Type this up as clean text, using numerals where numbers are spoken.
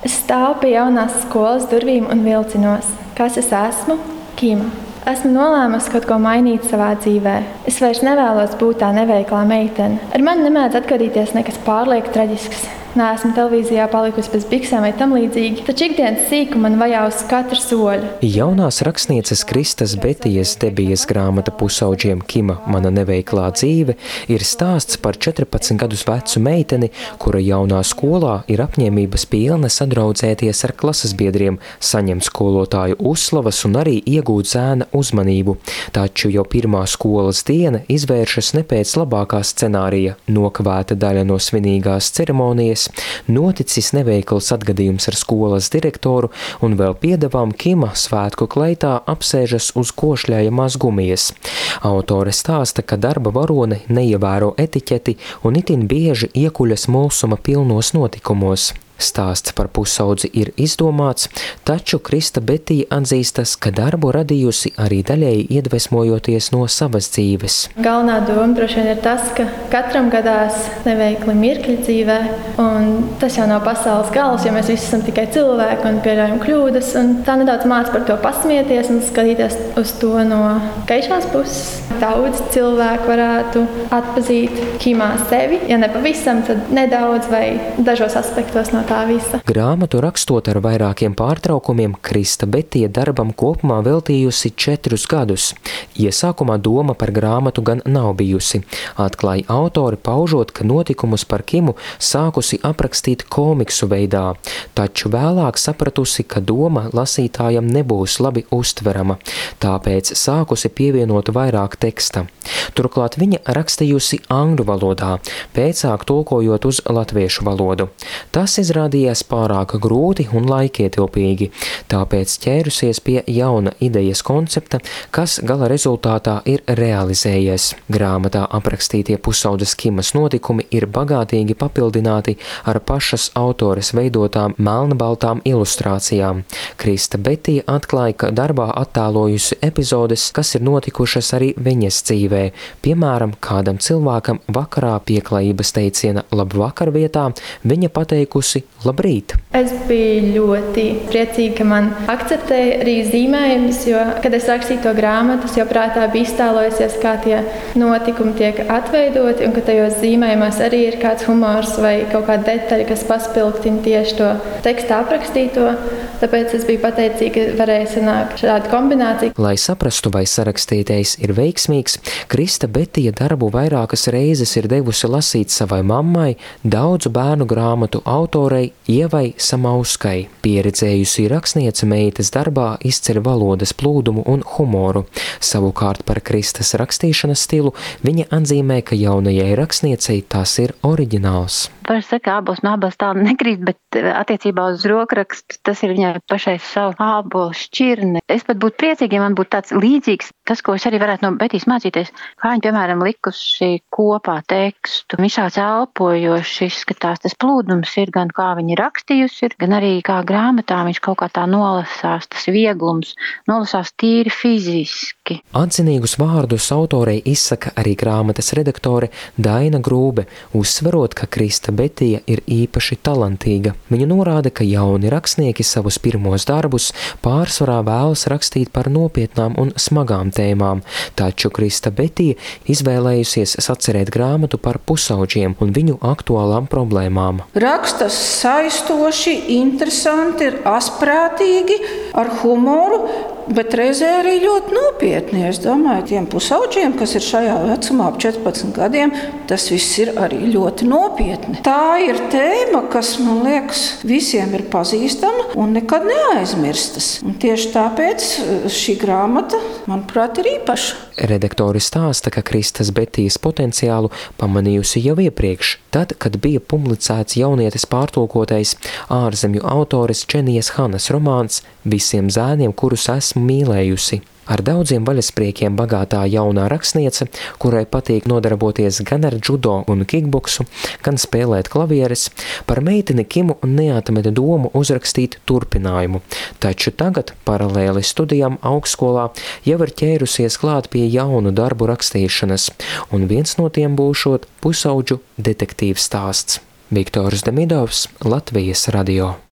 Es stāvu pie jaunās skolas durvīm un vilcinos. Kas es esmu? Kima. Esmu nolēmusi kaut ko mainīt savā dzīvē. Es vairs nevēlos būt tā neveiklā meitene. Ar mani nemēdz atgadīties nekas pārlieku traģisks. Neesmu televīzijā palikusi bez biksēm vai tam līdzīgi, taču ikdienas sīku man vajā uz katru soļu. Jaunās rakstnieces Kristas Betijas debijas grāmata pusauģiem Kima Mana neveiklā dzīve ir stāsts par 14 gadus vecu meiteni, kura jaunā skolā ir apņēmības pilna sadraudzēties ar klases biedriem, saņemt skolotāju uzslavas un arī iegūt zēna uzmanību. Taču jau pirmā skolas diena izvēršas ne pēc labākā scenārija, nokavēta daļa no svinīgās ceremonijas, noticis neveikls atgadījums ar skolas direktoru un vēl piedevām Kima svētku kleitā apsēžas uz košļājamās gumijas. Autore stāsta, ka darba varone neievēro etiķeti un itin bieži iekuļas mulsuma pilnos notikumos. Stāsts par pusaudzi ir izdomāts, taču Krista Betija atzīstas, ka darbu radījusi arī daļēji iedvesmojoties no savas dzīves. Galvenā doma droši vien ir tas, ka katram gadās neveikli mirkļi dzīvē, un tas jau nav pasaules gals, jo mēs visi esam tikai cilvēki un pieļaujam kļūdas, un tā nedaudz māca par to pasmieties un skatīties uz to no gaišās puses. Daudz cilvēku varētu atpazīt Kimā sevi, ja ne pavisam, tad nedaudz vai dažos aspektos no tā visa. Grāmatu rakstot ar vairākiem pārtraukumiem, Krista Betija darbam kopumā veltījusi 4 gadus. Iesākumā doma par grāmatu gan nav bijusi. Atklāja autori, paužot, ka notikumus par Kimu sākusi aprakstīt komiksu veidā, taču vēlāk sapratusi, ka doma lasītājam nebūs labi uztverama, tāpēc sākusi pievienot vairāk teksta. Turklāt viņa rakstījusi angļu valodā, pēcāk tulkojot uz latviešu valodu. Tas izrādījās pārāk grūti un laikietilpīgi, tāpēc ķērusies pie jauna idejas koncepta, kas gala rezultātā ir realizējies. Grāmatā aprakstītie pusaudzes Kimas notikumi ir bagātīgi papildināti ar pašas autores veidotām melnbaltām ilustrācijām. Krista Betija atklāja, ka darbā attēlojusi epizodes, kas ir notikušas arī viņas dzīvē. Piemēram, kādam cilvēkam vakarā pieklājības teiciena labvakar vietā viņa pateikusi labrīt. Es biju ļoti priecīga, ka man akceptēja arī zīmējumus, jo, kad es rakstīju to grāmatu, es jau prātā biju iztēlojusies, kā tie notikumi tiek atveidoti un ka tajos zīmējumos arī ir kāds humors vai kaut kāda detaļa, kas paspilgtina tieši to tekstu aprakstīto. Tāpēc es biju pateicīga, ka varēja sanākt šādu kombināciju. Lai saprastu, vai sarakstītais ir veiksmīgs, Krista Betija darbu vairākas reizes ir devusi lasīt savai mammai, daudzu bērnu grāmatu autorei Ievai Samauskai. Pieredzējusi rakstniece meitas darbā izceļ valodas plūdumu un humoru. Savukārt par Kristas rakstīšanas stilu viņa atzīmē, ka jaunajai rakstniecei tas ir oriģināls. Var saka, abos no abas tā nekrīt, bet attiecībā uz rokrakstu tas ir viņai pašai savu ābolu šķirne. Es pat būtu priecīgi, ja man būtu tāds līdzīgs, tas, ko es arī varētu no Betijas mācīties, kā viņi, piemēram, likuši kopā tekstu. Viņš tāds elpojoši izskatās, tas plūdums ir gan kā viņi rakstījusi, gan arī kā grāmatā viņš kaut kā tā nolasās, tas vieglums, nolasās tīri fiziski. Atzinīgus vārdus autorei izsaka arī grāmatas redaktore Daina Grūbe, uzsverot, ka Krista Betija ir īpaši talantīga. Viņa norāda, ka jauni rakstnieki savus pirmos darbus pārsvarā vēlas rakstīt par nopietnām un smagām tēmām, taču Krista Betija izvēlējusies sacerēt grāmatu par pusauģiem un viņu aktuālām problēmām. Rakstas saistoši, interesanti, ir asprātīgi, ar humoru, bet reizē arī ļoti nopietni. Es domāju, tiem pusauģiem, kas ir šajā vecumā ap 14 gadiem, tas viss ir arī ļoti nopietni. Tā ir tēma, kas, man liekas, visiem ir pazīstama un nekad neaizmirstas. Un tieši tāpēc šī grāmata, manuprāt, ir īpaša. Redaktori stāsta, ka Kristas Betijas potenciālu pamanījusi jau iepriekš, tad, kad bija publicēts jaunietes pārtulkotais ārzemju autores Čenijas Hanas romāns Visiem zēniem, kurus esmu mīlējusi. Ar daudziem vaļaspriekiem bagātā jaunā rakstniece, kurai patīk nodarboties gan ar judo un kickboksu, gan spēlēt klavieres, par meiteni Kimu neatmeta domu uzrakstīt turpinājumu. Taču tagad, paralēli studijām augstskolā, jau ir ķērusies klāt pie jaunu darbu rakstīšanas, un viens no tiem būšot pusauģu detektīvs stāsts. Viktors Demidovs, Latvijas radio.